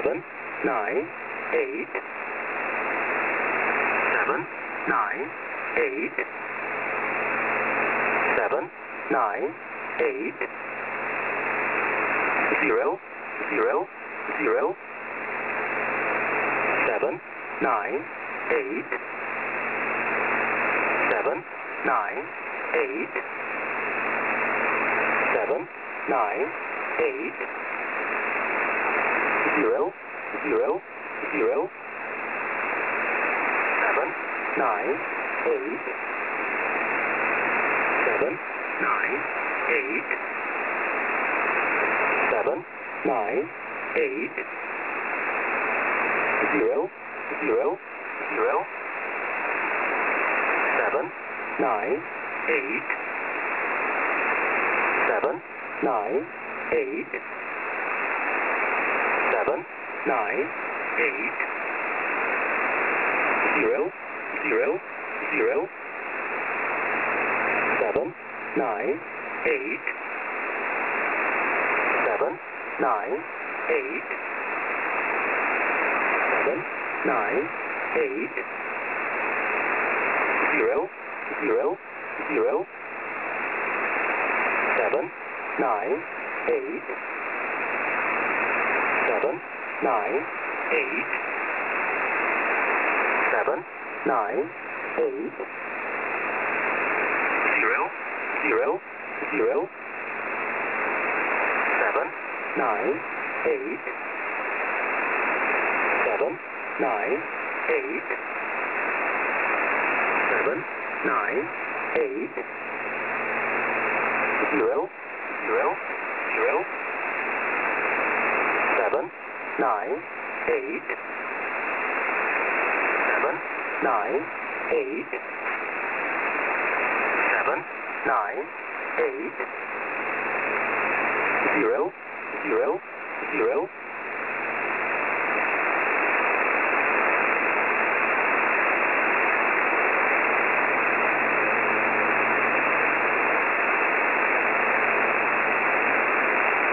7, 9, 8, 7, 9, 8, 7, 9, 8, 0, 0, 0, 7, 9, 8, 7, 9, 8, 7, 9, 8, 0, 0, 0, 7, 9, 8, 7, 9, 8, 7, 9, 8, 0, 0, 0, 7, 9, 8, 7, 9, 8, 7, 9, 8, 0, 0, 0, 7, 9, 8, 7, 9, 8, 7, 9, 8, 0, 0, 0, 7, 9, 8, 7, 9, 8, 7, 9, 8, 0, 0, 0, 7, 9, 8, 7, 9, 8, 7, 9, 8, 0, 0, 0, 7, 9, 8, 7, 9, 8, 7, 9, 8, 0, 0, 0,